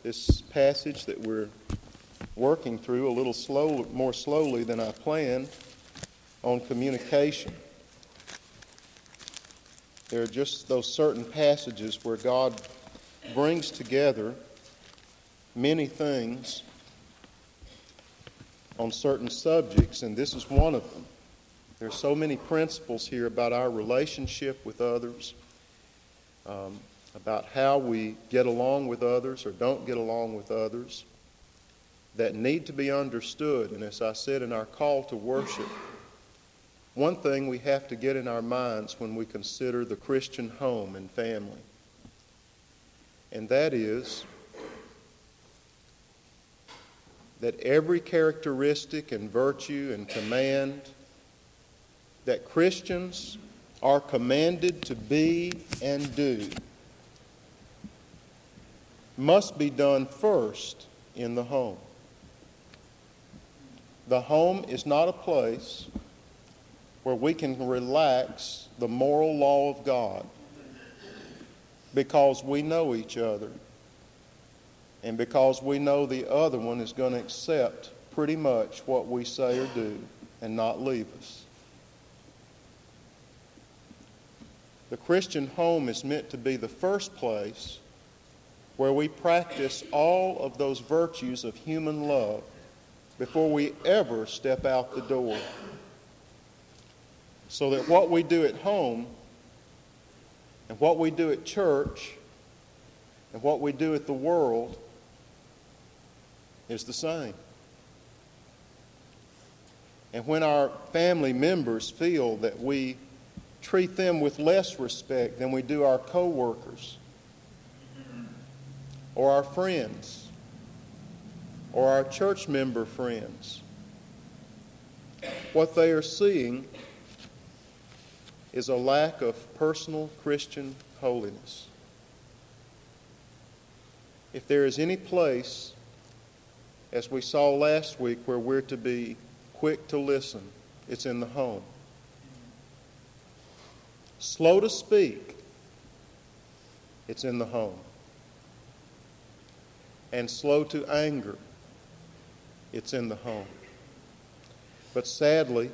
this passage that we're working through a little more slowly than I planned on communication. There are just those certain passages where God brings together many things on certain subjects, and this is one of them. There are so many principles here about our relationship with others, about how we get along with others or don't get along with others, that need to be understood. And as I said in our call to worship, one thing we have to get in our minds when we consider the Christian home and family, and that is that every characteristic and virtue and command that Christians are commanded to be and do must be done first in the home. The home is not a place where we can relax the moral law of God because we know each other and because we know the other one is going to accept pretty much what we say or do and not leave us. The Christian home is meant to be the first place where we practice all of those virtues of human love before we ever step out the door. So that what we do at home and what we do at church and what we do at the world is the same. And when our family members feel that we treat them with less respect than we do our co-workers or our friends or our church member friends, what they are seeing is a lack of personal Christian holiness. If there is any place, as we saw last week, where we're to be quick to listen, it's in the home. Slow to speak, it's in the home. And slow to anger, it's in the home. But sadly,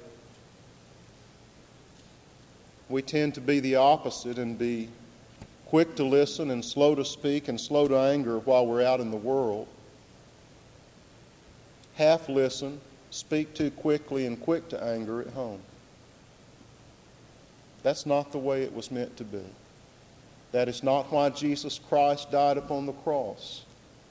we tend to be the opposite and be quick to listen and slow to speak and slow to anger while we're out in the world. Half listen, speak too quickly, and quick to anger at home. That's not the way it was meant to be. That is not why Jesus Christ died upon the cross.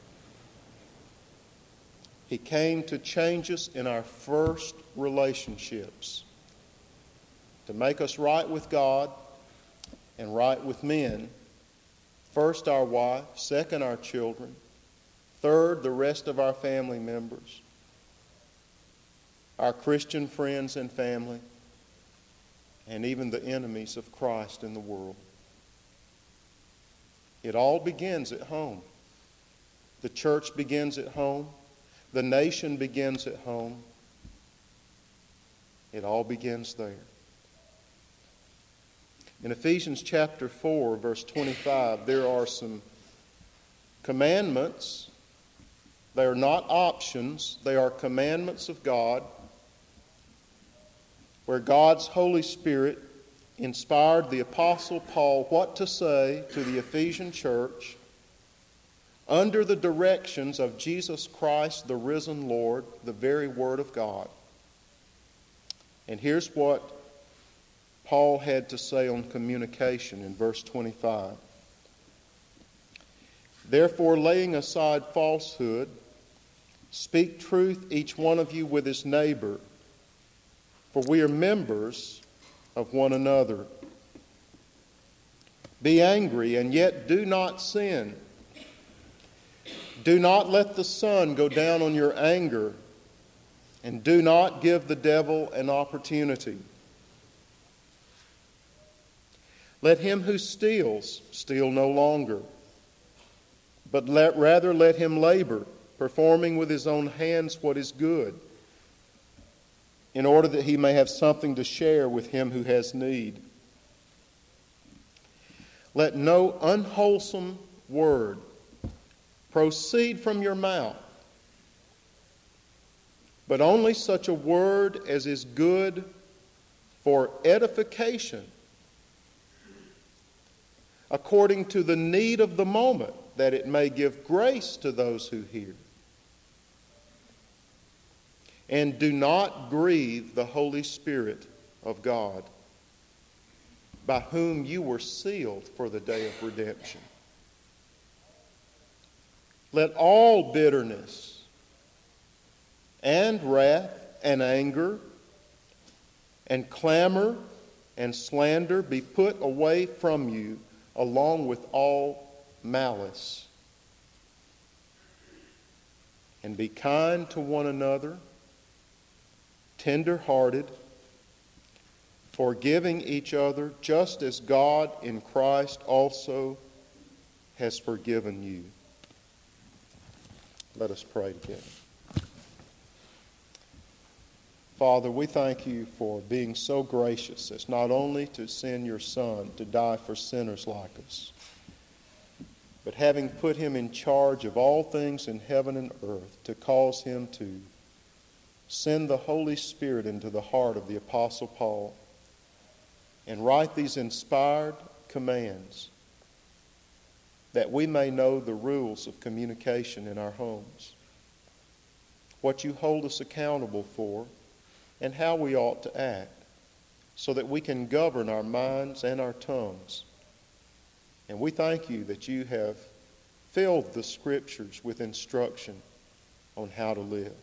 He came to change us in our first relationships, to make us right with God and right with men. First, our wife. Second, our children. Third, the rest of our family members, our Christian friends and family, and even the enemies of Christ in the world. It all begins at home. The church begins at home. The nation begins at home. It all begins there. In Ephesians chapter 4, verse 25, there are some commandments. They are not options. They are commandments of God, where God's Holy Spirit inspired the Apostle Paul what to say to the Ephesian church under the directions of Jesus Christ, the risen Lord, the very Word of God. And here's what Paul had to say on communication in verse 25. Therefore, laying aside falsehood, speak truth each one of you with his neighbor, for we are members of one another. Be angry, and yet do not sin. Do not let the sun go down on your anger, and do not give the devil an opportunity. Let him who steals steal no longer, but rather let him labor, performing with his own hands what is good, in order that he may have something to share with him who has need. Let no unwholesome word proceed from your mouth, but only such a word as is good for edification, according to the need of the moment, that it may give grace to those who hear. And do not grieve the Holy Spirit of God, by whom you were sealed for the day of redemption. Let all bitterness and wrath and anger and clamor and slander be put away from you, along with all malice. And be kind to one another, tender-hearted, forgiving each other, just as God in Christ also has forgiven you. Let us pray together. Father, we thank you for being so gracious as not only to send your Son to die for sinners like us, but having put him in charge of all things in heaven and earth, to cause him to send the Holy Spirit into the heart of the Apostle Paul and write these inspired commands that we may know the rules of communication in our homes, what you hold us accountable for, and how we ought to act, so that we can govern our minds and our tongues. And we thank you that you have filled the Scriptures with instruction on how to live.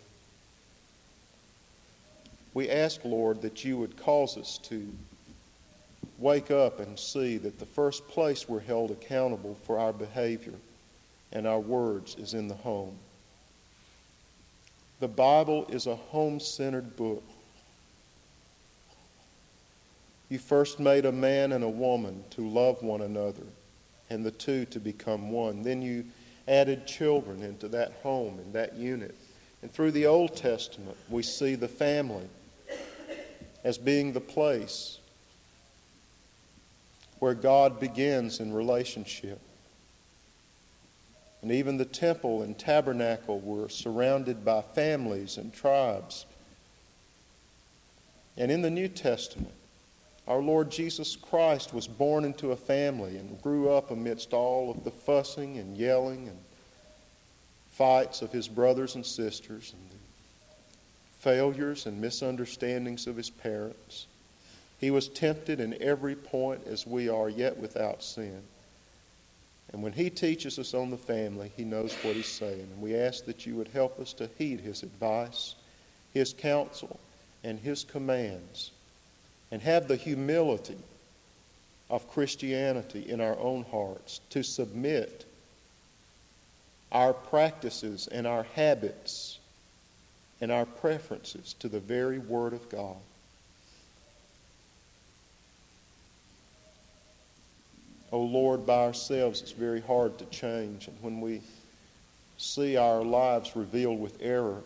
We ask, Lord, that you would cause us to wake up and see that the first place we're held accountable for our behavior and our words is in the home. The Bible is a home-centered book. You first made a man and a woman to love one another, and the two to become one. Then you added children into that home and that unit. And through the Old Testament, we see the family as being the place where God begins in relationship. And even the temple and tabernacle were surrounded by families and tribes. And in the New Testament, our Lord Jesus Christ was born into a family and grew up amidst all of the fussing and yelling and fights of his brothers and sisters and the failures and misunderstandings of his parents. He was tempted in every point as we are, yet without sin. And when he teaches us on the family, he knows what he's saying. And we ask that you would help us to heed his advice, his counsel, and his commands, and have the humility of Christianity in our own hearts to submit our practices and our habits and our preferences to the very Word of God. Oh Lord, by ourselves it's very hard to change. And when we see our lives revealed with error,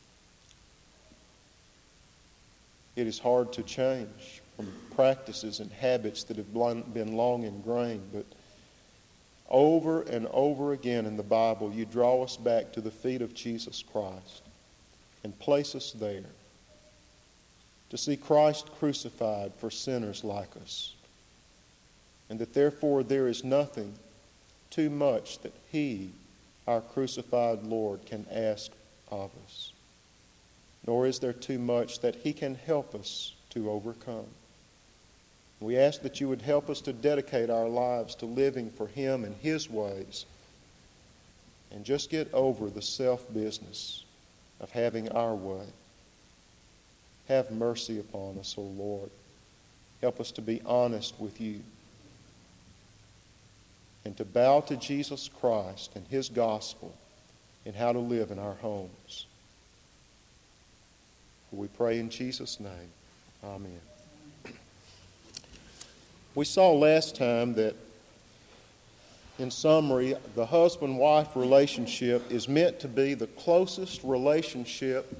it is hard to change from practices and habits that have been long ingrained. But over and over again in the Bible, you draw us back to the feet of Jesus Christ and place us there to see Christ crucified for sinners like us. And that therefore there is nothing too much that he, our crucified Lord, can ask of us. Nor is there too much that he can help us to overcome. We ask that you would help us to dedicate our lives to living for him and his ways, and just get over the self-business of having our way. Have mercy upon us, O Lord. Help us to be honest with you, and to bow to Jesus Christ and his gospel in how to live in our homes. We pray in Jesus' name. Amen. We saw last time that, in summary, the husband-wife relationship is meant to be the closest relationship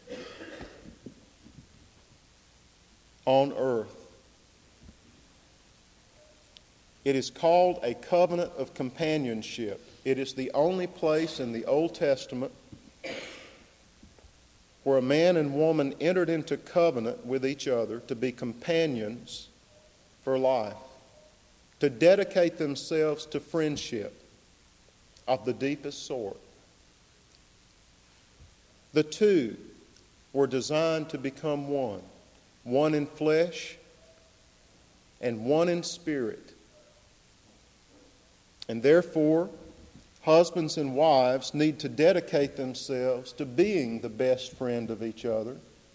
on earth. It is called a covenant of companionship. It is the only place in the Old Testament where a man and woman entered into covenant with each other to be companions for life, to dedicate themselves to friendship of the deepest sort. The two were designed to become one, one in flesh and one in spirit. And therefore, husbands and wives need to dedicate themselves to being the best friend of each other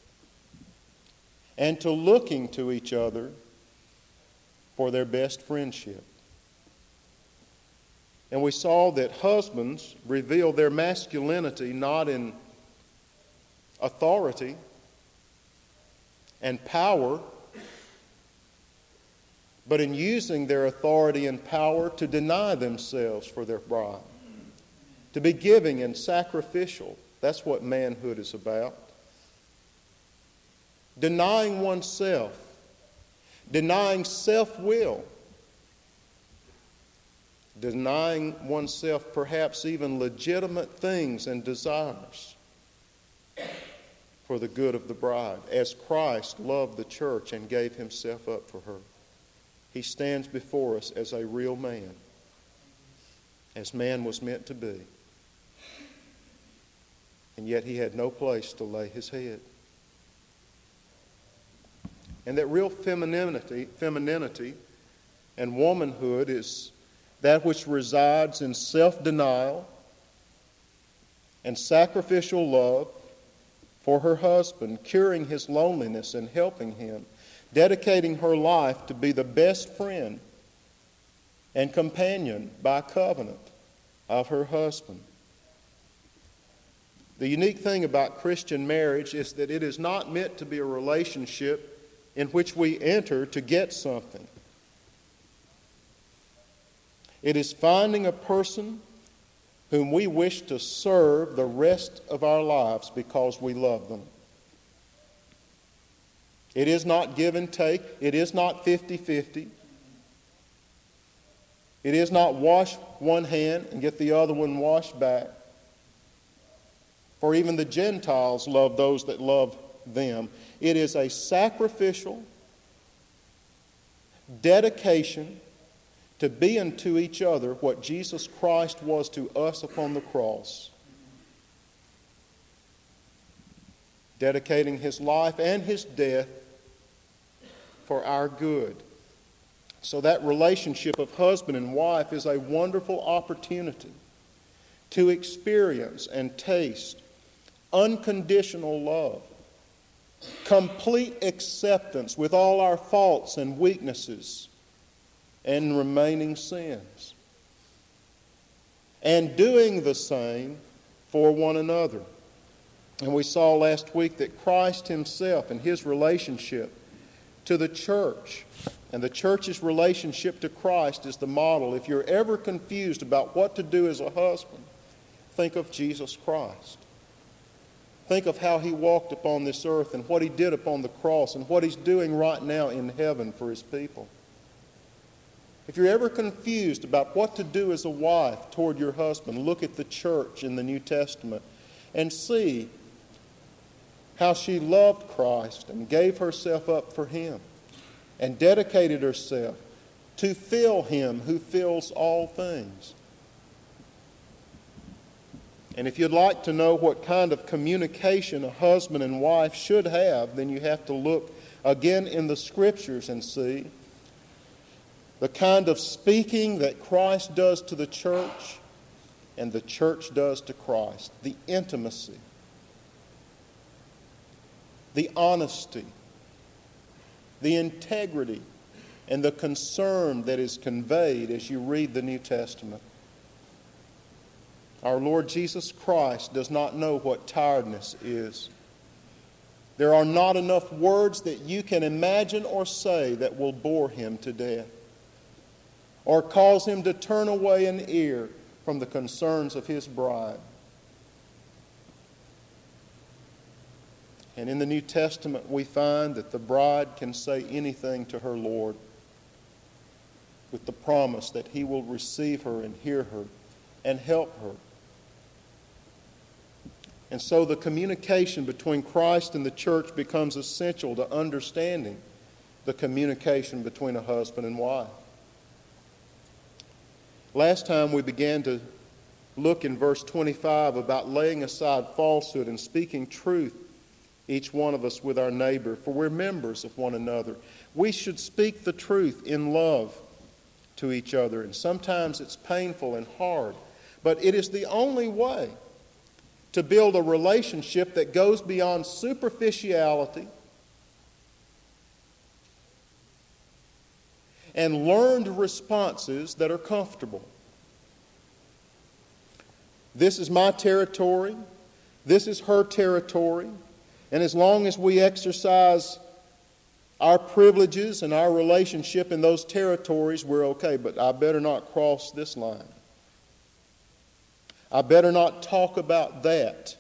and to looking to each other for their best friendship. And we saw that husbands reveal their masculinity not in authority and power, but in using their authority and power to deny themselves for their bride, to be giving and sacrificial. That's what manhood is about. Denying oneself, denying self-will, denying oneself perhaps even legitimate things and desires for the good of the bride, as Christ loved the church and gave himself up for her. He stands before us as a real man, as man was meant to be. And yet he had no place to lay his head. And that real femininity and womanhood is that which resides in self-denial and sacrificial love for her husband, curing his loneliness and helping him, dedicating her life to be the best friend and companion by covenant of her husband. The unique thing about Christian marriage is that it is not meant to be a relationship in which we enter to get something. It is finding a person whom we wish to serve the rest of our lives because we love them. It is not give and take. It is not 50-50. It is not wash one hand and get the other one washed back. For even the Gentiles love those that love them. It is a sacrificial dedication to be unto each other what Jesus Christ was to us upon the cross. Dedicating his life and his death for our good. So that relationship of husband and wife is a wonderful opportunity to experience and taste unconditional love, complete acceptance with all our faults and weaknesses and remaining sins, and doing the same for one another. And we saw last week that Christ himself and his relationship to the church and the church's relationship to Christ is the model. If you're ever confused about what to do as a husband, think of Jesus Christ. Think of how he walked upon this earth and what he did upon the cross and what he's doing right now in heaven for his people. If you're ever confused about what to do as a wife toward your husband, look at the church in the New Testament and see how she loved Christ and gave herself up for him and dedicated herself to fill him who fills all things. And if you'd like to know what kind of communication a husband and wife should have, then you have to look again in the Scriptures and see the kind of speaking that Christ does to the church and the church does to Christ. The intimacy, the honesty, the integrity, and the concern that is conveyed as you read the New Testament. Our Lord Jesus Christ does not know what tiredness is. There are not enough words that you can imagine or say that will bore him to death or cause him to turn away an ear from the concerns of his bride. And in the New Testament, we find that the bride can say anything to her Lord with the promise that he will receive her and hear her and help her. And so the communication between Christ and the church becomes essential to understanding the communication between a husband and wife. Last time we began to look in verse 25 about laying aside falsehood and speaking truth, each one of us with our neighbor, for we're members of one another. We should speak the truth in love to each other, and sometimes it's painful and hard, but it is the only way to build a relationship that goes beyond superficiality and learned responses that are comfortable. This is my territory. This is her territory. And as long as we exercise our privileges and our relationship in those territories, we're okay. But I better not cross this line. I better not talk about that.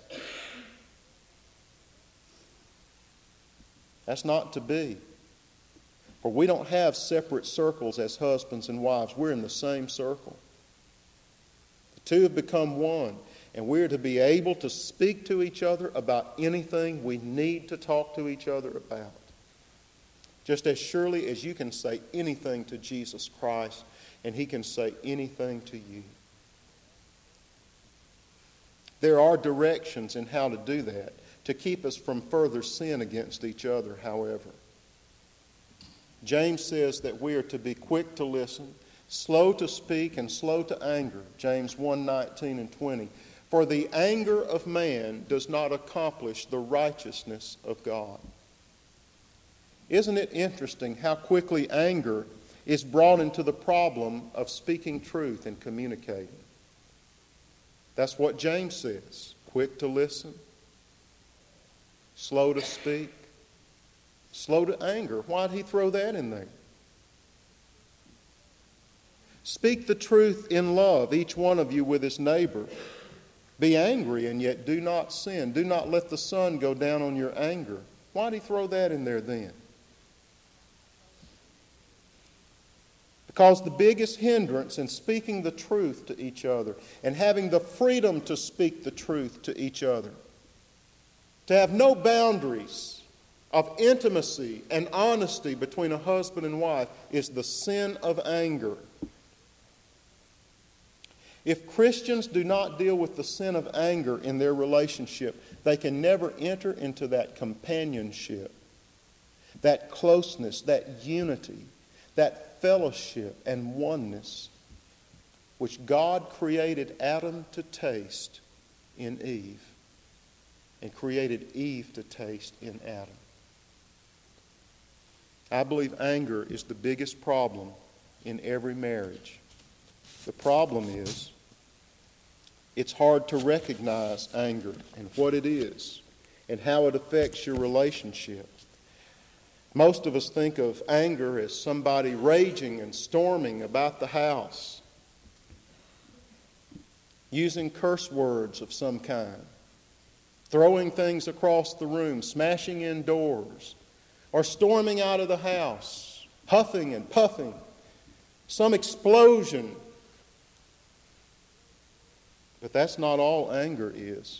That's not to be. For we don't have separate circles as husbands and wives. We're in the same circle. The two have become one. And we're to be able to speak to each other about anything we need to talk to each other about. Just as surely as you can say anything to Jesus Christ, and He can say anything to you. There are directions in how to do that, to keep us from further sin against each other, however. James says that we are to be quick to listen, slow to speak, and slow to anger. James 1:19 and 20. For the anger of man does not accomplish the righteousness of God. Isn't it interesting how quickly anger is brought into the problem of speaking truth and communicating? That's what James says. Quick to listen, slow to speak, slow to anger. Why did he throw that in there? Speak the truth in love, each one of you with his neighbor. Be angry and yet do not sin. Do not let the sun go down on your anger. Why did he throw that in there then? Because the biggest hindrance in speaking the truth to each other and having the freedom to speak the truth to each other, to have no boundaries of intimacy and honesty between a husband and wife, is the sin of anger. If Christians do not deal with the sin of anger in their relationship, they can never enter into that companionship, that closeness, that unity, that fellowship and oneness which God created Adam to taste in Eve and created Eve to taste in Adam. I believe anger is the biggest problem in every marriage. The problem is, it's hard to recognize anger and what it is and how it affects your relationship. Most of us think of anger as somebody raging and storming about the house, using curse words of some kind, throwing things across the room, smashing in doors, or storming out of the house, huffing and puffing, some explosion. But that's not all anger is.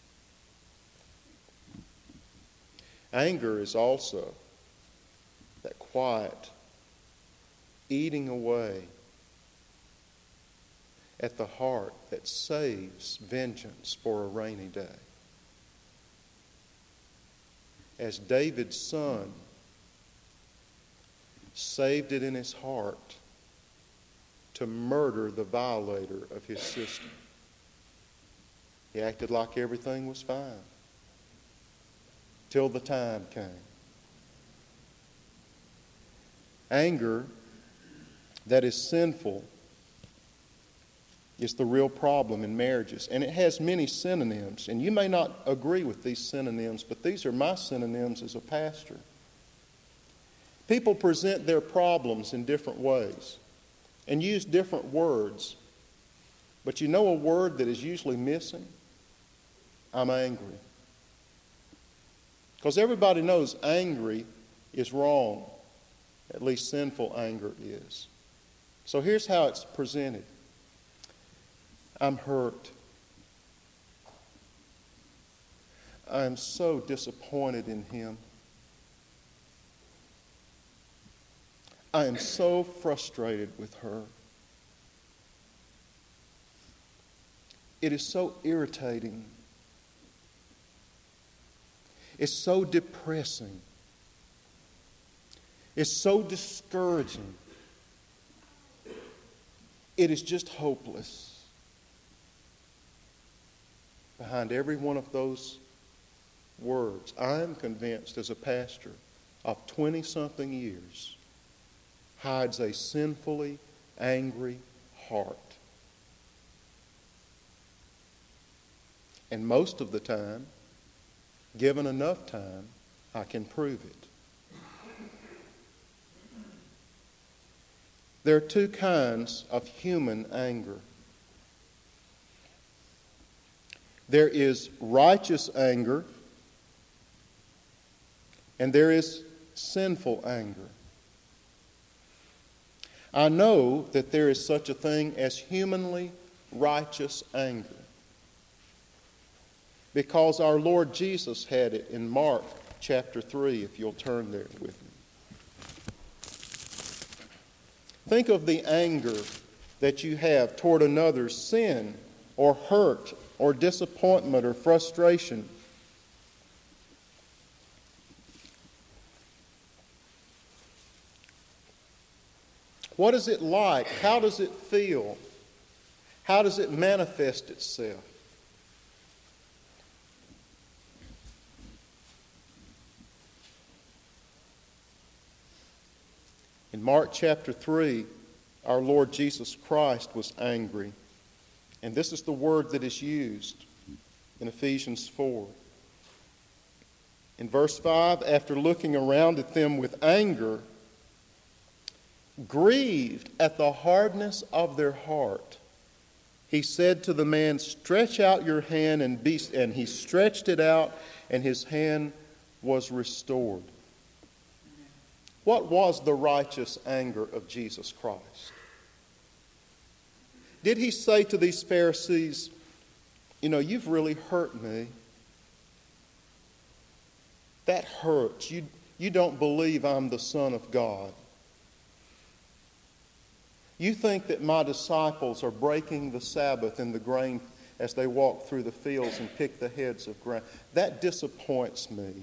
Anger is also that quiet eating away at the heart that saves vengeance for a rainy day. As David's son saved it in his heart to murder the violator of his sister. He acted like everything was fine till the time came. Anger that is sinful is the real problem in marriages. And it has many synonyms. And you may not agree with these synonyms, but these are my synonyms as a pastor. People present their problems in different ways and use different words. But you know a word that is usually missing? I'm angry. Because everybody knows angry is wrong. At least sinful anger is. So here's how it's presented. I'm hurt. I am so disappointed in him. I am so frustrated with her. It is so irritating. It's so depressing. It's so discouraging. It is just hopeless. Behind every one of those words, I am convinced as a pastor of 20-something years, hides a sinfully angry heart. And most of the time, given enough time, I can prove it. There are two kinds of human anger. There is righteous anger, and there is sinful anger. I know that there is such a thing as humanly righteous anger, because our Lord Jesus had it in Mark chapter 3, if you'll turn there with me. Think of the anger that you have toward another's sin or hurt or disappointment or frustration. What is it like? How does it feel? How does it manifest itself? In Mark chapter 3, our Lord Jesus Christ was angry. And this is the word that is used in Ephesians 4. In verse 5, after looking around at them with anger, grieved at the hardness of their heart, he said to the man, "Stretch out your hand," and he stretched it out, and his hand was restored. What was the righteous anger of Jesus Christ? Did he say to these Pharisees, "You've really hurt me. That hurts. You don't believe I'm the Son of God. You think that my disciples are breaking the Sabbath in the grain as they walk through the fields and pick the heads of grain. That disappoints me."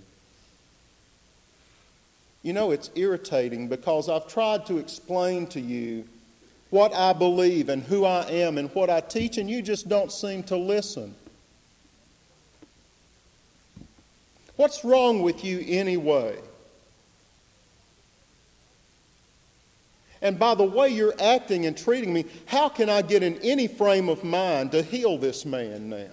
It's irritating because I've tried to explain to you what I believe and who I am and what I teach, and you just don't seem to listen. What's wrong with you anyway? And by the way you're acting and treating me, how can I get in any frame of mind to heal this man now?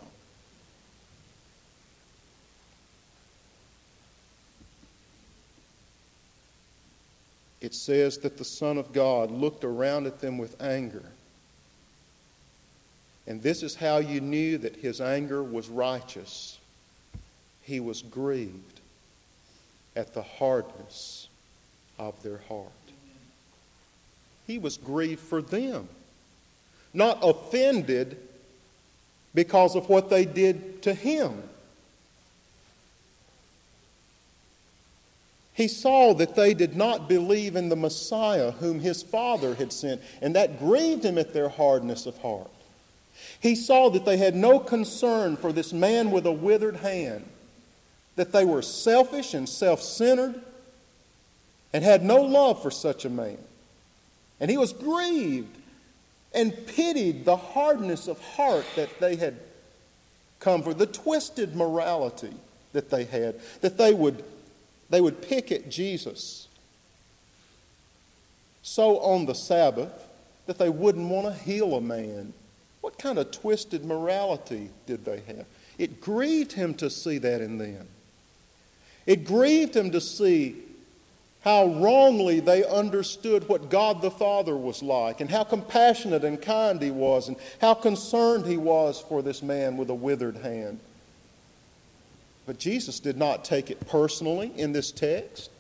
It says that the Son of God looked around at them with anger. And this is how you knew that his anger was righteous. He was grieved at the hardness of their heart. He was grieved for them, not offended because of what they did to him. He saw that they did not believe in the Messiah whom his Father had sent, and that grieved him at their hardness of heart. He saw that they had no concern for this man with a withered hand, that they were selfish and self-centered and had no love for such a man. And he was grieved and pitied the hardness of heart that they had come for, the twisted morality that they had, that they would pick at Jesus so on the Sabbath that they wouldn't want to heal a man. What kind of twisted morality did they have? It grieved him to see that in them. It grieved him to see how wrongly they understood what God the Father was like, and how compassionate and kind he was, and how concerned he was for this man with a withered hand. But Jesus did not take it personally in this text.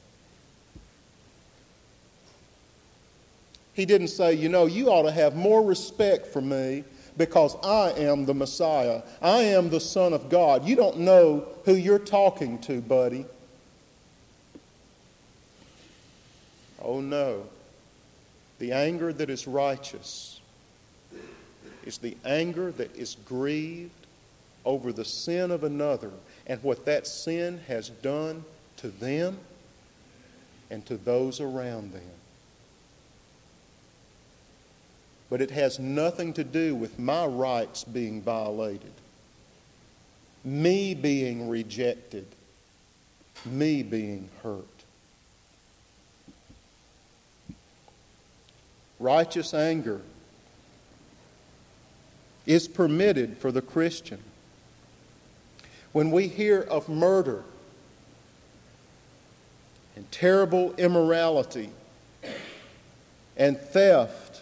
He didn't say, you ought to have more respect for me because I am the Messiah. I am the Son of God. You don't know who you're talking to, buddy. Oh no. The anger that is righteous is the anger that is grieved over the sin of another and what that sin has done to them and to those around them. But it has nothing to do with my rights being violated, me being rejected, me being hurt. Righteous anger is permitted for the Christian. When we hear of murder and terrible immorality and theft,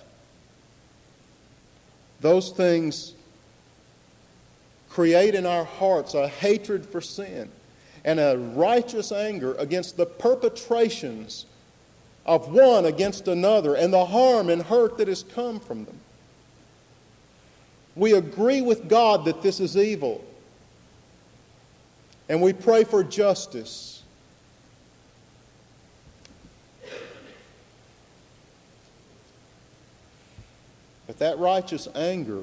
those things create in our hearts a hatred for sin and a righteous anger against the perpetrations of one against another and the harm and hurt that has come from them. We agree with God that this is evil, and we pray for justice. But that righteous anger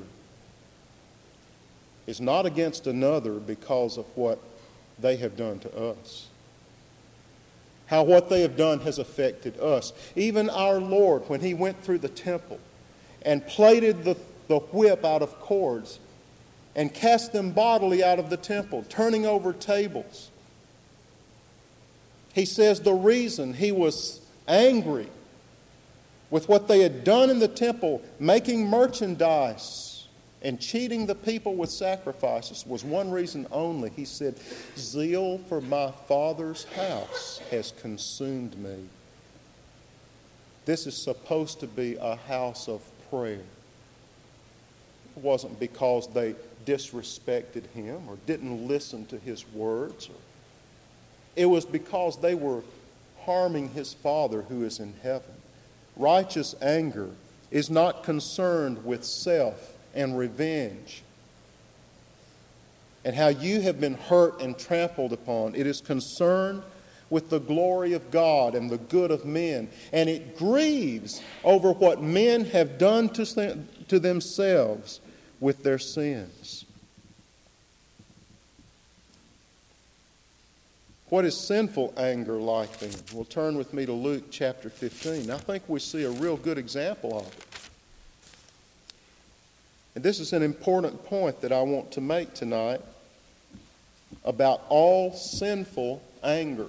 is not against another because of what they have done to us. How what they have done has affected us. Even our Lord, when He went through the temple and plaited the whip out of cords and cast them bodily out of the temple, turning over tables, He says the reason He was angry with what they had done in the temple, making merchandise and cheating the people with sacrifices, was one reason only. He said, "Zeal for my Father's house has consumed me." This is supposed to be a house of prayer. It wasn't because they disrespected Him or didn't listen to His words. It was because they were harming His Father who is in heaven. Righteous anger is not concerned with self and revenge and how you have been hurt and trampled upon. It is concerned with the glory of God and the good of men, and it grieves over what men have done to themselves with their sins. What is sinful anger like then? Well, turn with me to Luke chapter 15. I think we see a real good example of it. And this is an important point that I want to make tonight about all sinful anger.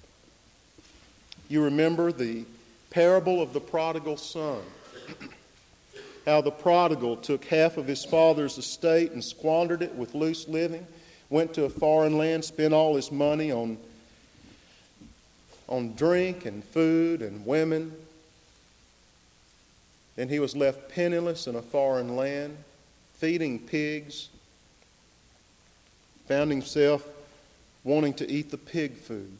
You remember the parable of the prodigal son. How the prodigal took half of his father's estate and squandered it with loose living, went to a foreign land, spent all his money on drink and food and women. Then he was left penniless in a foreign land, feeding pigs, found himself wanting to eat the pig food.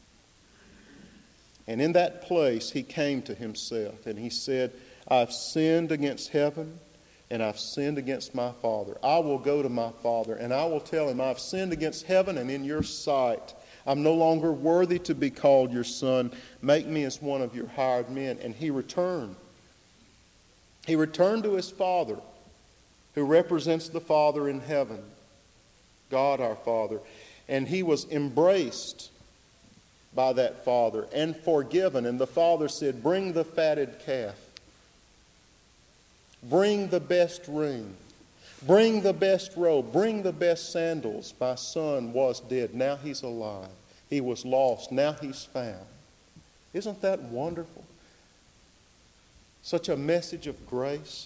And in that place he came to himself and he said, "I've sinned against heaven and I've sinned against my Father. I will go to my Father and I will tell Him, I've sinned against heaven and in your sight. I'm no longer worthy to be called your son. Make me as one of your hired men." And he returned. He returned to his Father, who represents the Father in heaven, God our Father. And he was embraced by that Father and forgiven. And the Father said, "Bring the fatted calf. Bring the best ring. Bring the best robe. Bring the best sandals. My son was dead. Now he's alive. He was lost. Now he's found." Isn't that wonderful? Such a message of grace.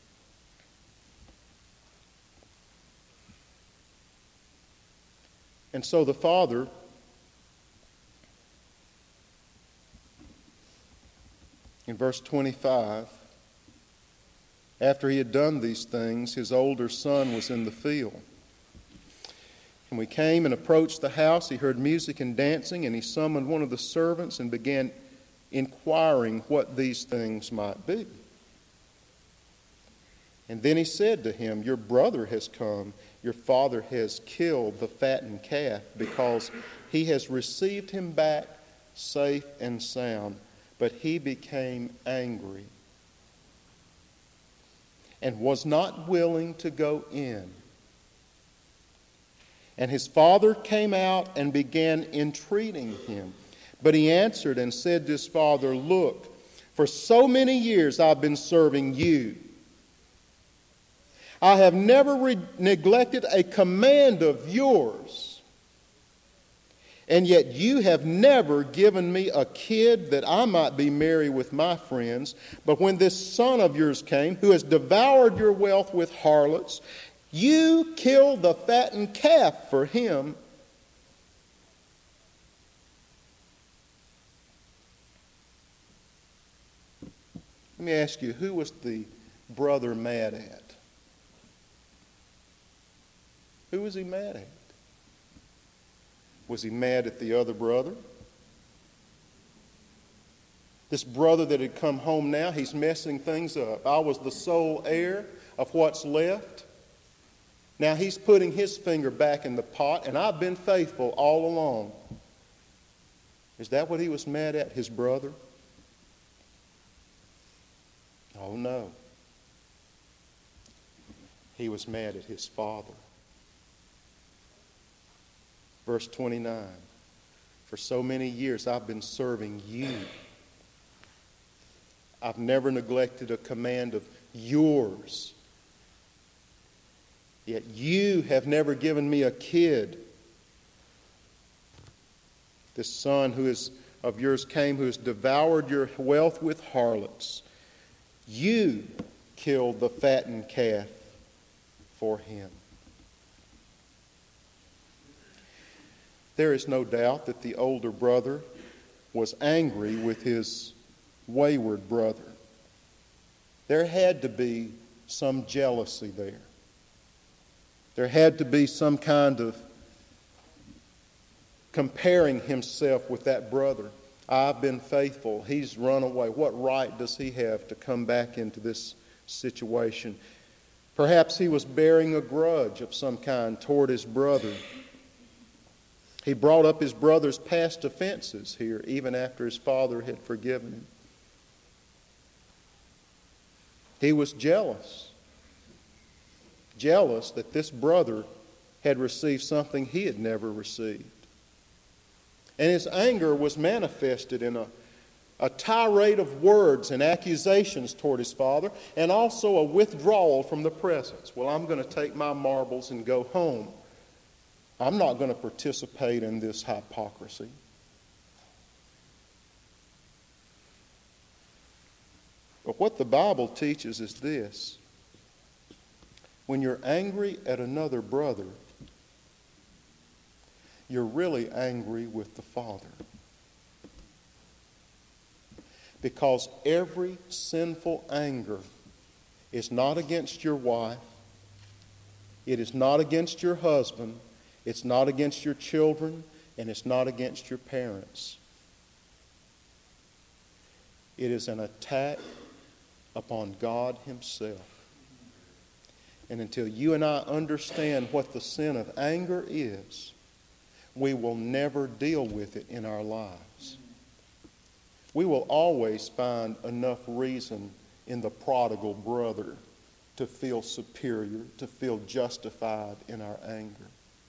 And so the Father in verse 25, after he had done these things, his older son was in the field. And we came and approached the house. He heard music and dancing, and he summoned one of the servants and began inquiring what these things might be. And then he said to him, your brother has come. Your father has killed the fattened calf because he has received him back safe and sound. But he became angry and was not willing to go in. And his father came out and began entreating him. But he answered and said to his father, look, for so many years I've been serving you. I have never neglected a command of yours. And yet you have never given me a kid that I might be merry with my friends. But when this son of yours came, who has devoured your wealth with harlots, you killed the fattened calf for him. Let me ask you, who was the brother mad at? Who was he mad at? Was he mad at the other brother? This brother that had come home now, he's messing things up. I was the sole heir of what's left. Now he's putting his finger back in the pot, and I've been faithful all along. Is that what he was mad at, his brother? Oh no. He was mad at his father. Verse 29, for so many years I've been serving you. I've never neglected a command of yours. Yet you have never given me a kid. This son who is of yours came, who has devoured your wealth with harlots. You killed the fattened calf for him. There is no doubt that the older brother was angry with his wayward brother. There had to be some jealousy there. There had to be some kind of comparing himself with that brother. I've been faithful. He's run away. What right does he have to come back into this situation? Perhaps he was bearing a grudge of some kind toward his brother. He brought up his brother's past offenses here, even after his father had forgiven him. He was jealous. Jealous that this brother had received something he had never received. And his anger was manifested in a tirade of words and accusations toward his father, and also a withdrawal from the presence. Well, I'm going to take my marbles and go home. I'm not going to participate in this hypocrisy. But what the Bible teaches is this. When you're angry at another brother, you're really angry with the Father. Because every sinful anger is not against your wife, it is not against your husband, it's not against your children, and it's not against your parents. It is an attack upon God Himself. And until you and I understand what the sin of anger is, we will never deal with it in our lives. We will always find enough reason in the prodigal brother to feel superior, to feel justified in our anger.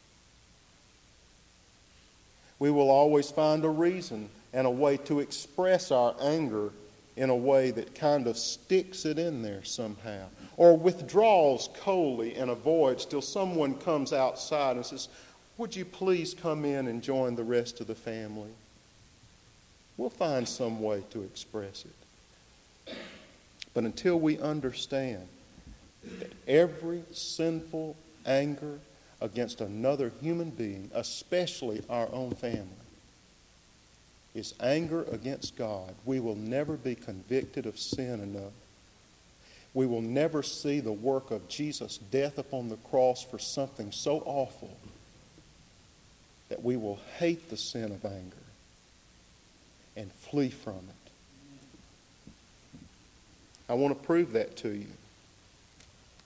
We will always find a reason and a way to express our anger in a way that kind of sticks it in there somehow, or withdraws coldly and avoids till someone comes outside and says, would you please come in and join the rest of the family? We'll find some way to express it. But until we understand that every sinful anger against another human being, especially our own family, is anger against God, we will never be convicted of sin enough. We will never see the work of Jesus' death upon the cross for something so awful that we will hate the sin of anger and flee from it. I want to prove that to you.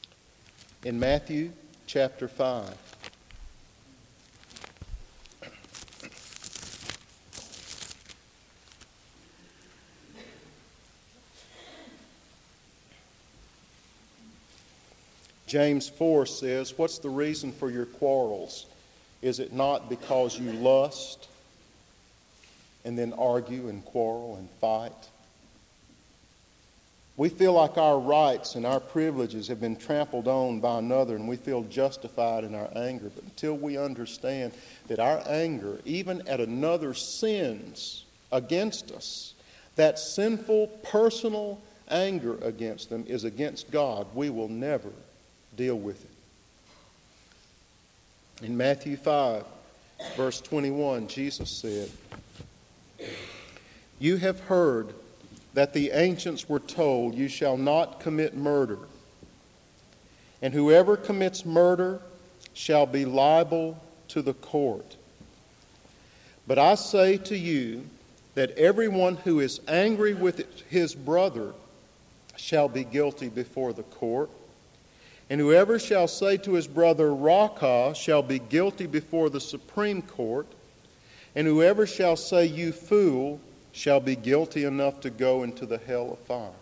in Matthew chapter 5. James 4 says, "What's the reason for your quarrels? Is it not because you lust and then argue and quarrel and fight?" We feel like our rights and our privileges have been trampled on by another, and we feel justified in our anger. But until we understand that our anger, even at another's sins against us, that sinful personal anger against them is against God, we will never deal with it. In Matthew 5, verse 21, Jesus said, "You have heard that the ancients were told, 'You shall not commit murder.' And whoever commits murder shall be liable to the court. But I say to you that everyone who is angry with his brother shall be guilty before the court. And whoever shall say to his brother, 'Raca,' shall be guilty before the Supreme Court. And whoever shall say, 'You fool,' shall be guilty enough to go into the hell of fire."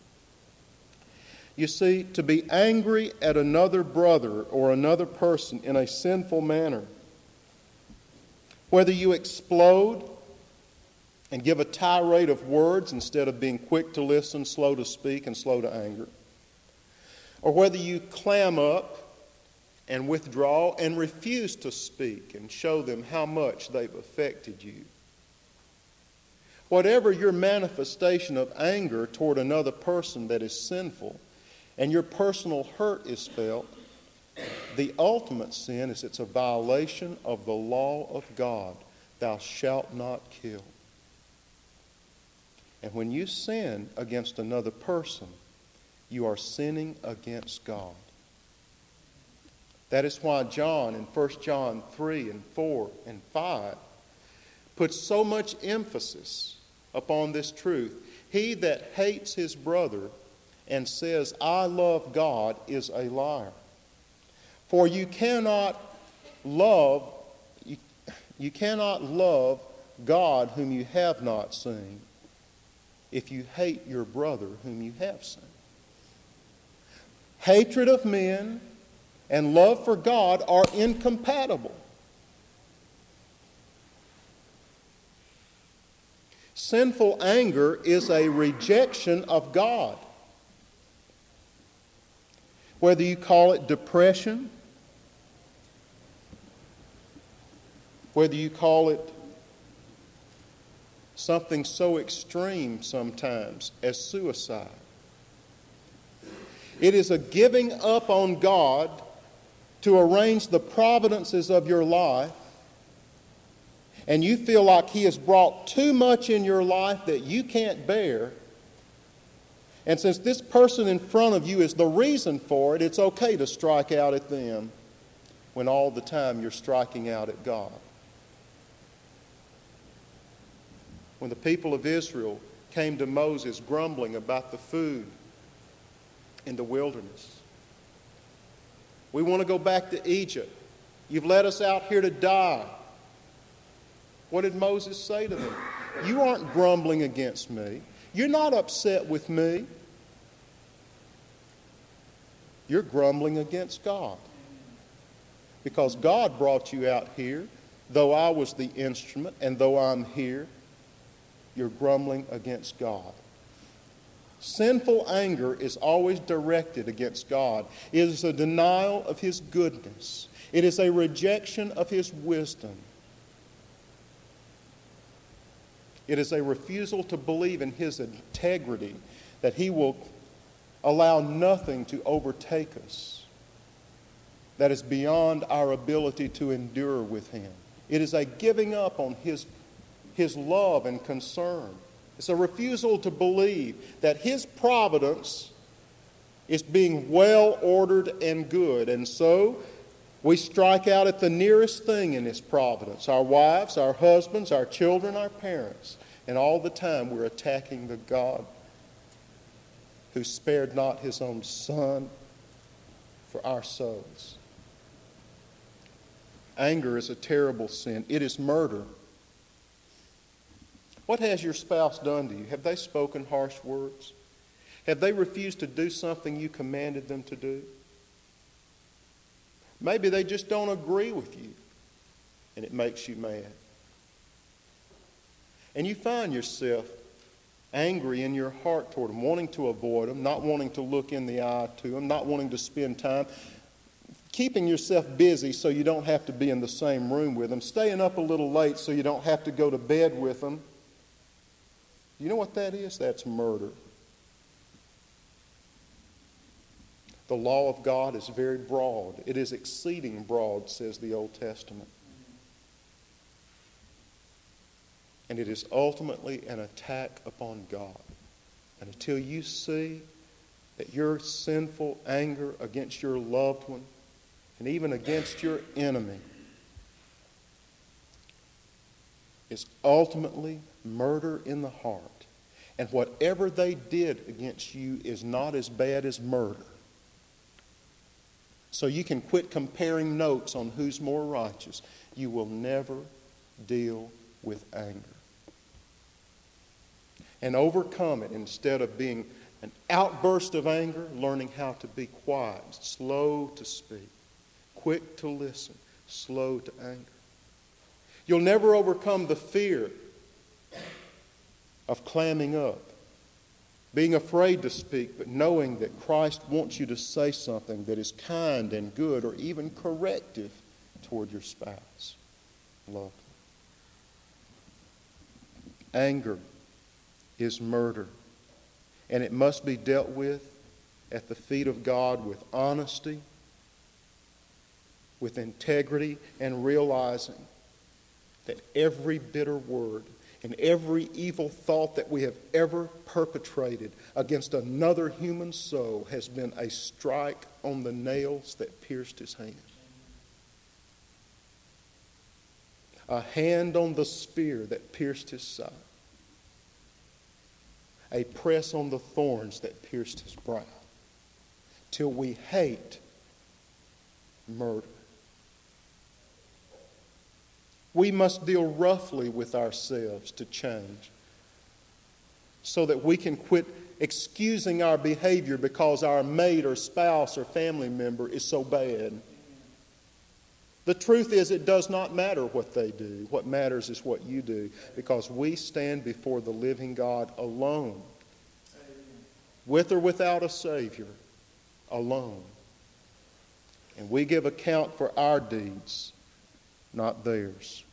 You see, to be angry at another brother or another person in a sinful manner, whether you explode and give a tirade of words instead of being quick to listen, slow to speak, and slow to anger, or whether you clam up and withdraw and refuse to speak and show them how much they've affected you. Whatever your manifestation of anger toward another person that is sinful and your personal hurt is felt, the ultimate sin is it's a violation of the law of God. Thou shalt not kill. And when you sin against another person, you are sinning against God. That is why John in 1 John 3 and 4 and 5 puts so much emphasis upon this truth. He that hates his brother and says, "I love God," is a liar. For you cannot love God whom you have not seen if you hate your brother whom you have seen. Hatred of men and love for God are incompatible. Sinful anger is a rejection of God. Whether you call it depression, whether you call it something so extreme sometimes as suicide, it is a giving up on God to arrange the providences of your life, and you feel like He has brought too much in your life that you can't bear. And since this person in front of you is the reason for it, it's okay to strike out at them when all the time you're striking out at God. When the people of Israel came to Moses grumbling about the food in the wilderness, "We want to go back to Egypt. You've let us out here to die." What did Moses say to them? "You aren't grumbling against me. You're not upset with me. You're grumbling against God. Because God brought you out here, though I was the instrument, and though I'm here, you're grumbling against God." Sinful anger is always directed against God. It is a denial of His goodness. It is a rejection of His wisdom. It is a refusal to believe in His integrity, that He will allow nothing to overtake us that is beyond our ability to endure with Him. It is a giving up on His love and concern. It's a refusal to believe that His providence is being well ordered and good. And so we strike out at the nearest thing in His providence: our wives, our husbands, our children, our parents. And all the time we're attacking the God who spared not His own Son for our souls. Anger is a terrible sin. It is murder. What has your spouse done to you? Have they spoken harsh words? Have they refused to do something you commanded them to do? Maybe they just don't agree with you, and it makes you mad. And you find yourself angry in your heart toward them, wanting to avoid them, not wanting to look in the eye to them, not wanting to spend time, keeping yourself busy so you don't have to be in the same room with them, staying up a little late so you don't have to go to bed with them. You know what that is? That's murder. The law of God is very broad. It is exceeding broad, says the Old Testament. And it is ultimately an attack upon God. And until you see that your sinful anger against your loved one and even against your enemy is ultimately murder in the heart, and whatever they did against you is not as bad as murder, so you can quit comparing notes on who's more righteous, you will never deal with anger and overcome it. Instead of being an outburst of anger, learning how to be quiet, slow to speak, quick to listen, slow to anger. You'll never overcome the fear of clamming up, being afraid to speak, but knowing that Christ wants you to say something that is kind and good or even corrective toward your spouse. Love. Anger is murder, and it must be dealt with at the feet of God with honesty, with integrity, and realizing that every bitter word and every evil thought that we have ever perpetrated against another human soul has been a strike on the nails that pierced his hand. A hand on the spear that pierced his side. A press on the thorns that pierced his brow. Till we hate murder. We must deal roughly with ourselves to change, so that we can quit excusing our behavior because our mate or spouse or family member is so bad. The truth is, it does not matter what they do. What matters is what you do, because we stand before the living God alone, with or without a Savior, alone. And we give account for our deeds, not theirs.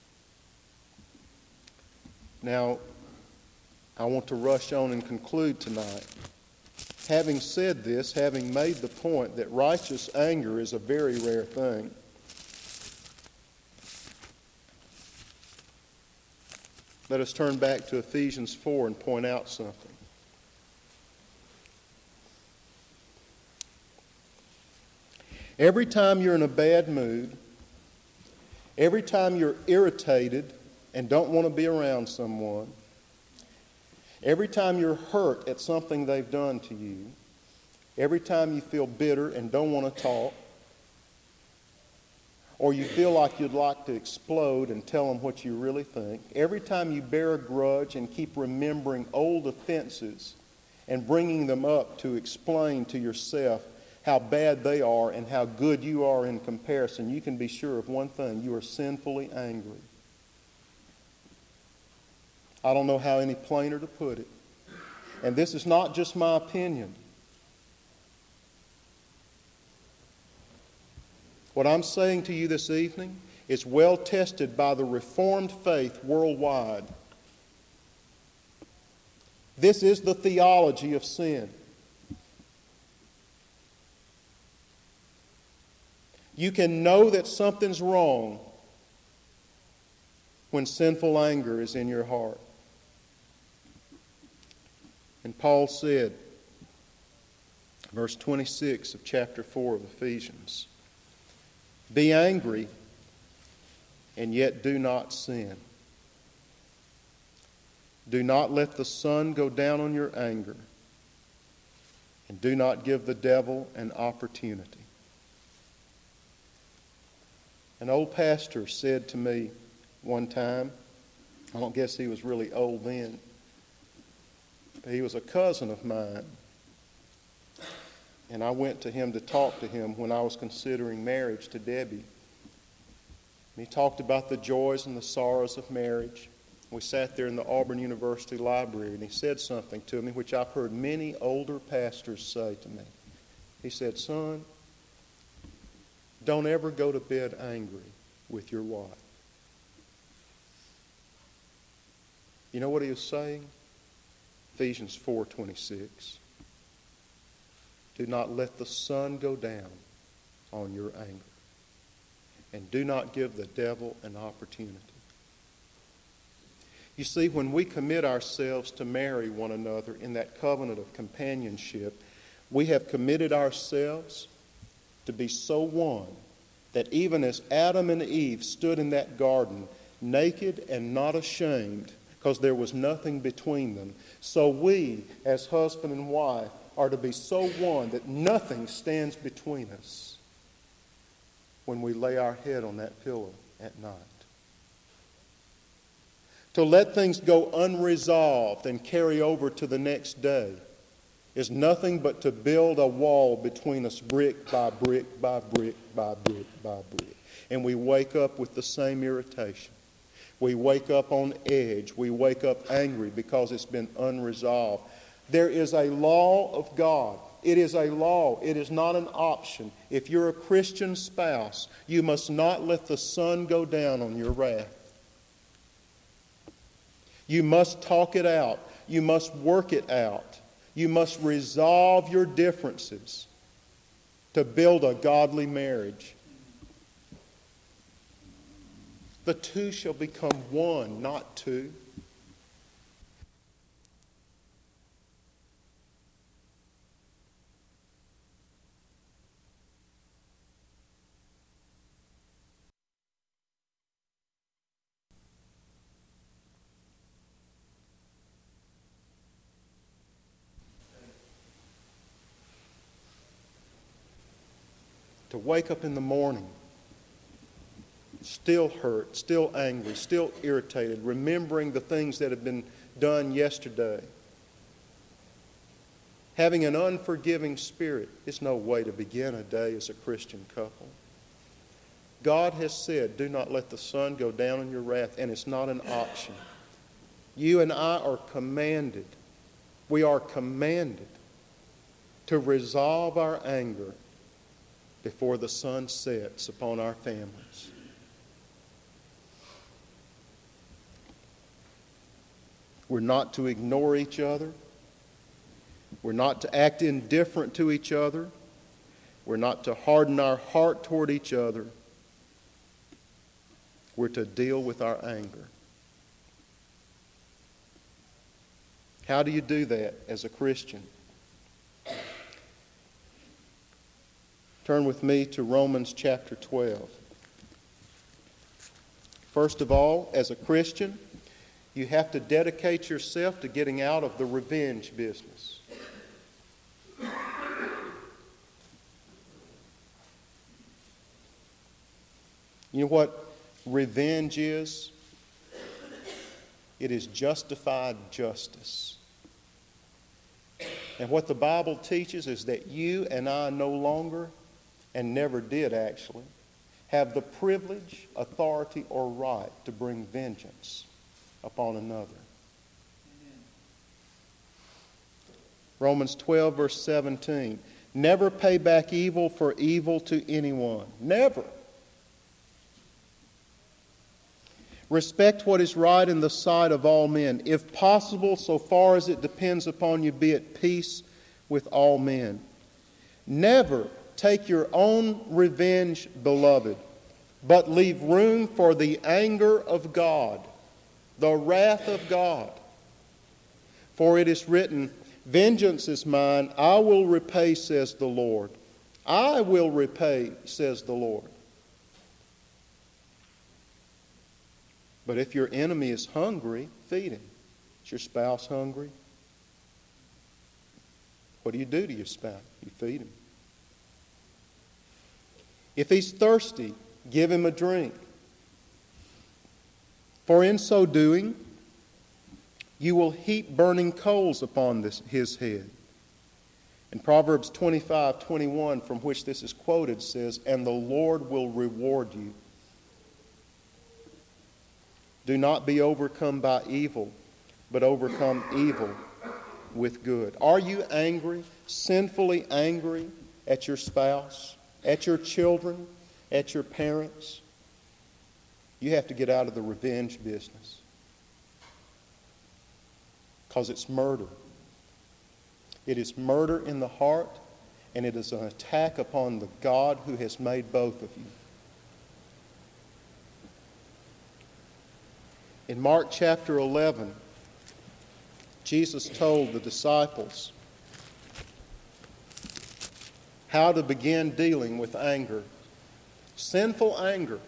Now, I want to rush on and conclude tonight. Having said this, having made the point that righteous anger is a very rare thing, let us turn back to Ephesians 4 and point out something. Every time you're in a bad mood, every time you're irritated and don't want to be around someone, every time you're hurt at something they've done to you, every time you feel bitter and don't want to talk, or you feel like you'd like to explode and tell them what you really think, every time you bear a grudge and keep remembering old offenses and bringing them up to explain to yourself how bad they are and how good you are in comparison, you can be sure of one thing: you are sinfully angry. I don't know how any plainer to put it. And this is not just my opinion. What I'm saying to you this evening is well tested by the Reformed faith worldwide. This is the theology of sin. You can know that something's wrong when sinful anger is in your heart. And Paul said, verse 26 of chapter 4 of Ephesians, "Be angry, and yet do not sin. Do not let the sun go down on your anger, and do not give the devil an opportunity." An old pastor said to me one time, I don't guess he was really old then, but he was a cousin of mine. And I went to him to talk to him when I was considering marriage to Debbie. And he talked about the joys and the sorrows of marriage. We sat there in the Auburn University library, and he said something to me which I've heard many older pastors say to me. He said, "Son, don't ever go to bed angry with your wife." You know what he was saying? Ephesians 4:26. Do not let the sun go down on your anger. And do not give the devil an opportunity. You see, when we commit ourselves to marry one another in that covenant of companionship, we have committed ourselves to be so one that even as Adam and Eve stood in that garden, naked and not ashamed, because there was nothing between them, so we, as husband and wife, are to be so one that nothing stands between us when we lay our head on that pillow at night. To let things go unresolved and carry over to the next day is nothing but to build a wall between us, brick by brick by brick by brick by brick. And we wake up with the same irritation. We wake up on edge. We wake up angry because it's been unresolved. There is a law of God. It is a law. It is not an option. If you're a Christian spouse, you must not let the sun go down on your wrath. You must talk it out. You must work it out. You must resolve your differences to build a godly marriage. The two shall become one, not two. To wake up in the morning still hurt, still angry, still irritated, remembering the things that have been done yesterday. Having an unforgiving spirit is no way to begin a day as a Christian couple. God has said, do not let the sun go down on your wrath, and it's not an option. You and I are commanded, we are commanded to resolve our anger before the sun sets upon our families. We're not to ignore each other. We're not to act indifferent to each other. We're not to harden our heart toward each other. We're to deal with our anger. How do you do that as a Christian? Turn with me to Romans chapter 12. First of all, as a Christian, you have to dedicate yourself to getting out of the revenge business. You know what revenge is? It is justified justice. And what the Bible teaches is that you and I no longer, and never did actually, have the privilege, authority, or right to bring vengeance upon another. Amen. Romans 12, verse 17. Never pay back evil for evil to anyone. Never. Respect what is right in the sight of all men. If possible, so far as it depends upon you, be at peace with all men. Never take your own revenge, beloved, but leave room for the anger of God, the wrath of God. For it is written, vengeance is mine, I will repay, says the Lord. I will repay, says the Lord. But if your enemy is hungry, feed him. Is your spouse hungry? What do you do to your spouse? You feed him. If he's thirsty, Give him a drink. For in so doing, you will heap burning coals upon his head. And Proverbs 25:21, from which this is quoted, says, "And the Lord will reward you." Do not be overcome by evil, but overcome evil with good. Are you angry, sinfully angry at your spouse, at your children, at your parents? You have to get out of the revenge business, because it's murder. It is murder in the heart, and it is an attack upon the God who has made both of you. In Mark chapter 11, Jesus told the disciples how to begin dealing with anger, sinful anger.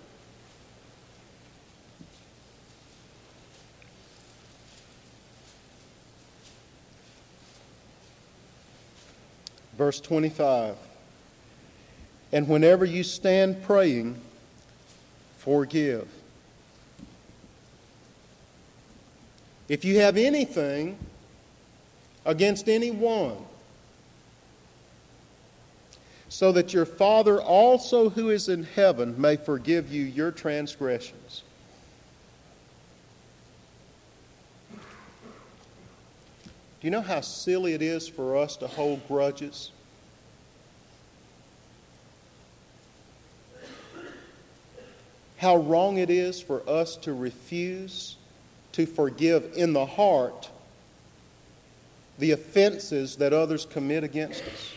Verse 25, "And whenever you stand praying, forgive. If you have anything against anyone, so that your Father also who is in heaven may forgive you your transgressions." Do you know how silly it is for us to hold grudges? How wrong it is for us to refuse to forgive in the heart the offenses that others commit against us.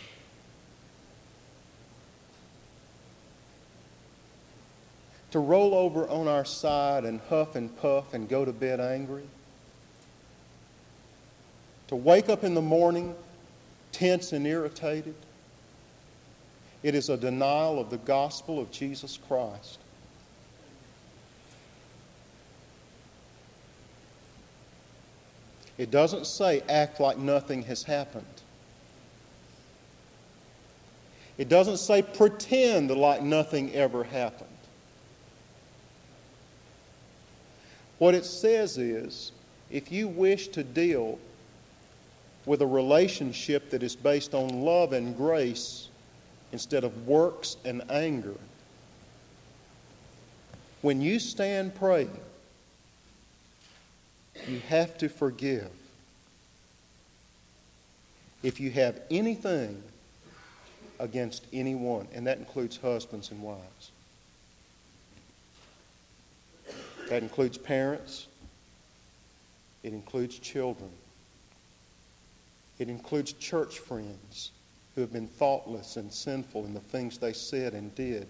To roll over on our side and huff and puff and go to bed angry. To wake up in the morning tense and irritated. It is a denial of the gospel of Jesus Christ. It doesn't say act like nothing has happened. It doesn't say pretend like nothing ever happened. What it says is, if you wish to deal with a relationship that is based on love and grace instead of works and anger, when you stand praying, you have to forgive. If you have anything against anyone, and that includes husbands and wives. That includes parents. It includes children. It includes church friends who have been thoughtless and sinful in the things they said and did.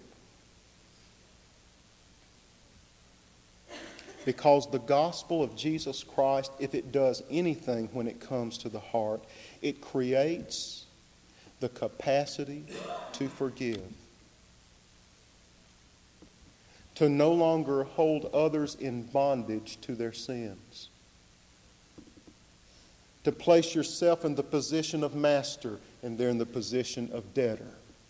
Because the gospel of Jesus Christ, if it does anything when it comes to the heart, it creates the capacity to forgive. To no longer hold others in bondage to their sins. To place yourself in the position of master and they're in the position of debtor.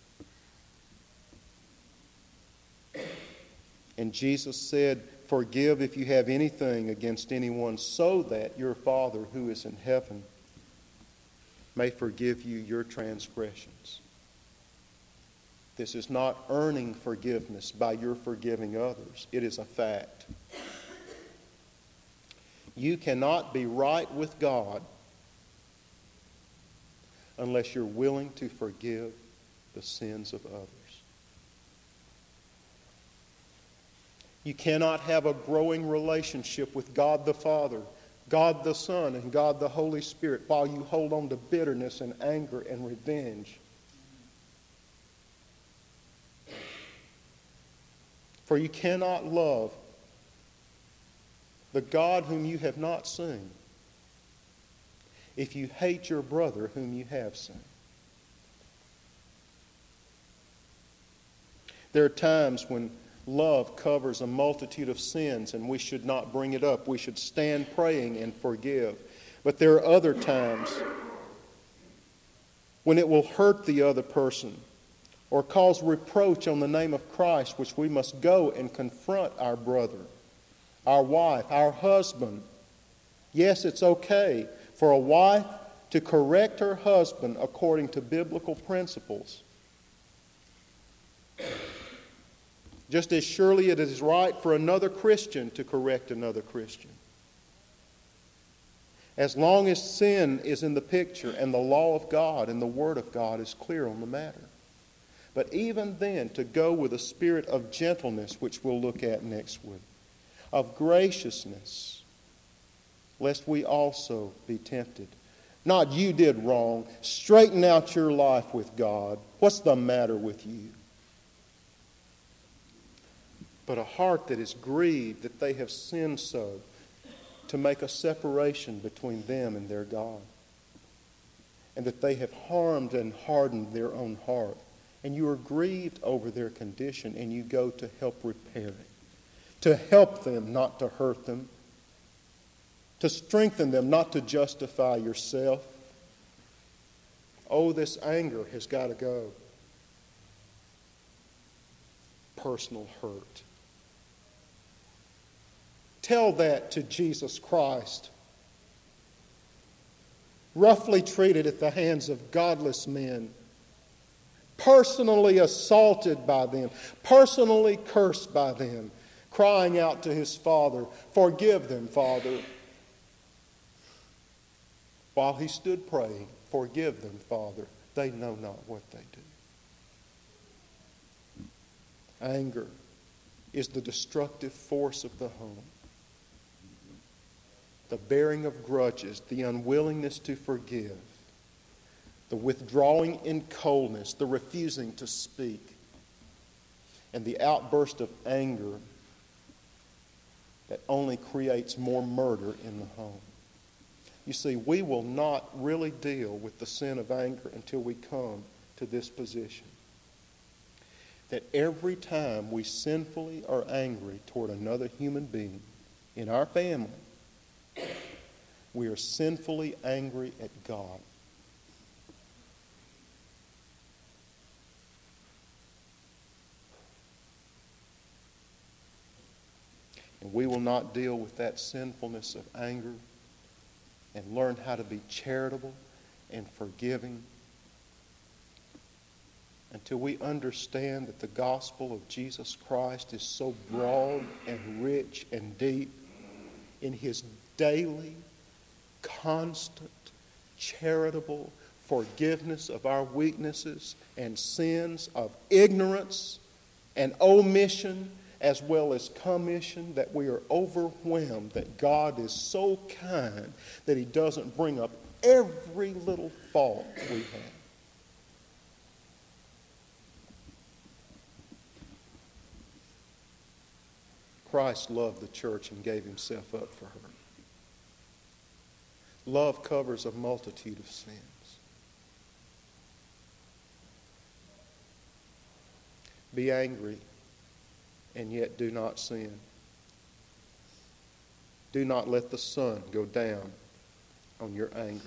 And Jesus said, forgive if you have anything against anyone, so that your Father who is in heaven may forgive you your transgressions. This is not earning forgiveness by your forgiving others. It is a fact. You cannot be right with God unless you're willing to forgive the sins of others. You cannot have a growing relationship with God the Father, God the Son, and God the Holy Spirit while you hold on to bitterness and anger and revenge. For you cannot love the God whom you have not seen if you hate your brother whom you have seen. There are times when love covers a multitude of sins and we should not bring it up. We should stand praying and forgive. But there are other times when it will hurt the other person or cause reproach on the name of Christ, which we must go and confront our brother, our wife, our husband. Yes, it's okay for a wife to correct her husband according to biblical principles. Just as surely it is right for another Christian to correct another Christian. As long as sin is in the picture and the law of God and the Word of God is clear on the matter. But even then, to go with a spirit of gentleness, which we'll look at next week, of graciousness, lest we also be tempted. Not you did wrong. Straighten out your life with God. What's the matter with you? But a heart that is grieved that they have sinned so to make a separation between them and their God. And that they have harmed and hardened their own heart. And you are grieved over their condition, and you go to help repair it, to help them, not to hurt them, to strengthen them, not to justify yourself. Oh, this anger has got to go. Personal hurt. Tell that to Jesus Christ. Roughly treated at the hands of godless men. Personally assaulted by them, personally cursed by them, crying out to his Father, "Forgive them, Father." While he stood praying, "Forgive them, Father. They know not what they do." Anger is the destructive force of the home. The bearing of grudges, the unwillingness to forgive, the withdrawing in coldness, the refusing to speak, and the outburst of anger that only creates more murder in the home. You see, we will not really deal with the sin of anger until we come to this position. That every time we sinfully are angry toward another human being in our family, we are sinfully angry at God. And we will not deal with that sinfulness of anger and learn how to be charitable and forgiving until we understand that the gospel of Jesus Christ is so broad and rich and deep in his daily, constant, charitable forgiveness of our weaknesses and sins of ignorance and omission as well as commission, that we are overwhelmed that God is so kind that he doesn't bring up every little fault we have. Christ loved the church and gave himself up for her. Love covers a multitude of sins. Be angry and yet do not sin. Do not let the sun go down on your anger.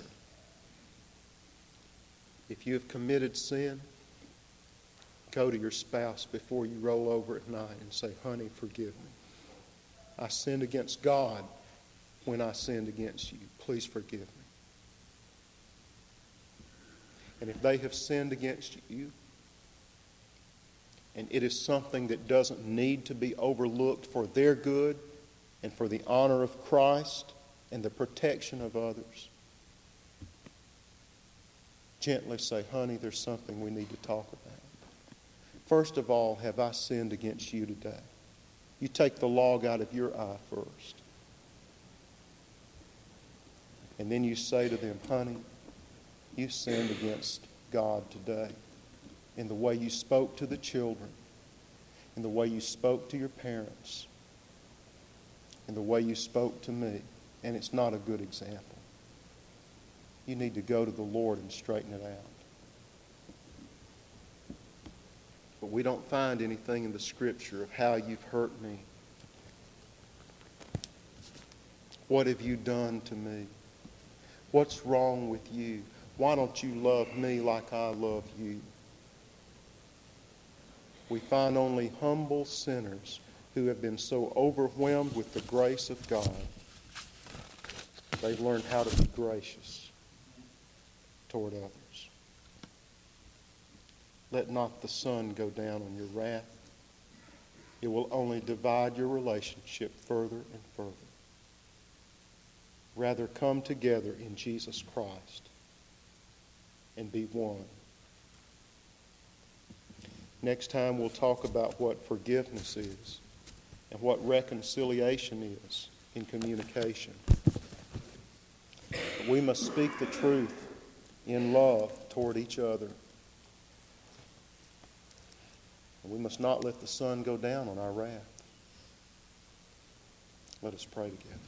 If you have committed sin, go to your spouse before you roll over at night and say, "Honey, forgive me. I sinned against God when I sinned against you. Please forgive me." And if they have sinned against you, and it is something that doesn't need to be overlooked for their good and for the honor of Christ and the protection of others, gently say, "Honey, there's something we need to talk about. First of all, have I sinned against you today?" You take the log out of your eye first. And then you say to them, "Honey, you sinned against God today in the way you spoke to the children, in the way you spoke to your parents, in the way you spoke to me, and it's not a good example. You need to go to the Lord and straighten it out." But we don't find anything in the Scripture of how you've hurt me. What have you done to me? What's wrong with you? Why don't you love me like I love you? we find only humble sinners who have been so overwhelmed with the grace of God, they've learned how to be gracious toward others. Let not the sun go down on your wrath. It will only divide your relationship further and further. Rather, come together in Jesus Christ and be one. Next time we'll talk about what forgiveness is and what reconciliation is in communication. We must speak the truth in love toward each other. We must not let the sun go down on our wrath. Let us pray together.